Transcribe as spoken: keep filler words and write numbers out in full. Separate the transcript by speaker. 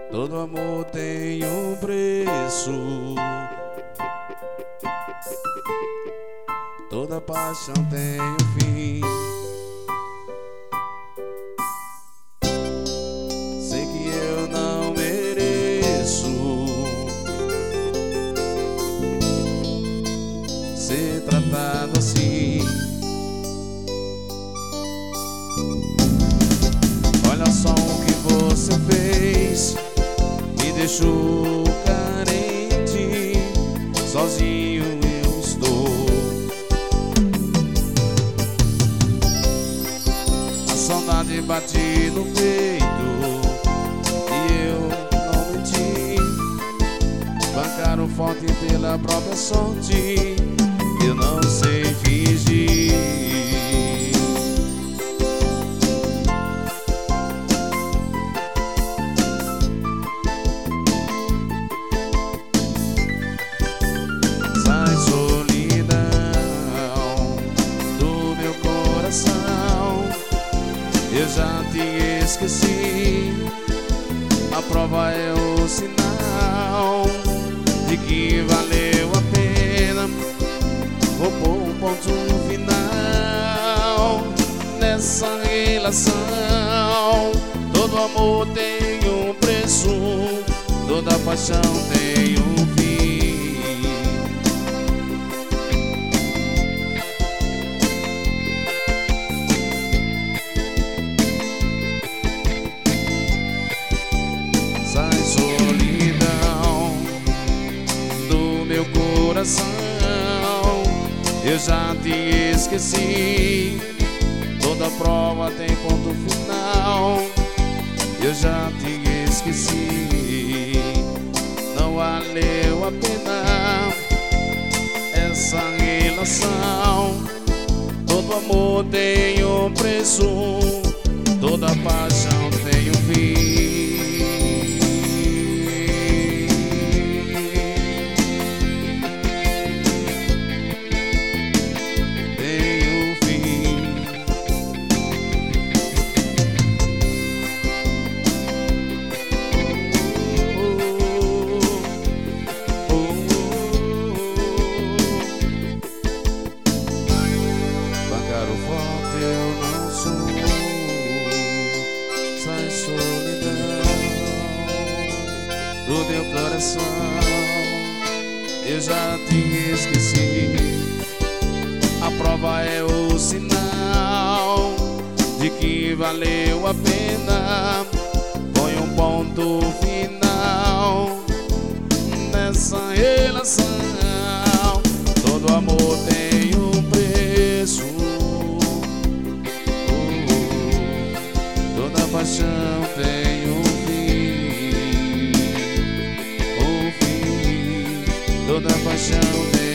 Speaker 1: Todo amor tem um preço, toda paixão tem um fim. Sei que eu não mereço ser tratado assim. Olha só o que você fez, me deixou carente, sozinho eu estou. A saudade bate no peito e eu não menti. Bancaram forte pela própria sorte, eu não sei fingir. Eu já te esqueci, a prova é o sinal de que valeu a pena. Vou pôr um ponto final nessa relação. Todo amor tem um preço, toda paixão tem um fim. Eu já te esqueci, toda prova tem ponto final. Eu já te esqueci, não valeu a pena essa relação. Todo amor tem um preço, toda paixão tem um fim. Do teu coração eu já te esqueci, a prova é o sinal de que valeu a pena. Põe um ponto final nessa relação. Todo amor tem um preço, oh, oh. Toda paixão tem um fim. Toda paixão tem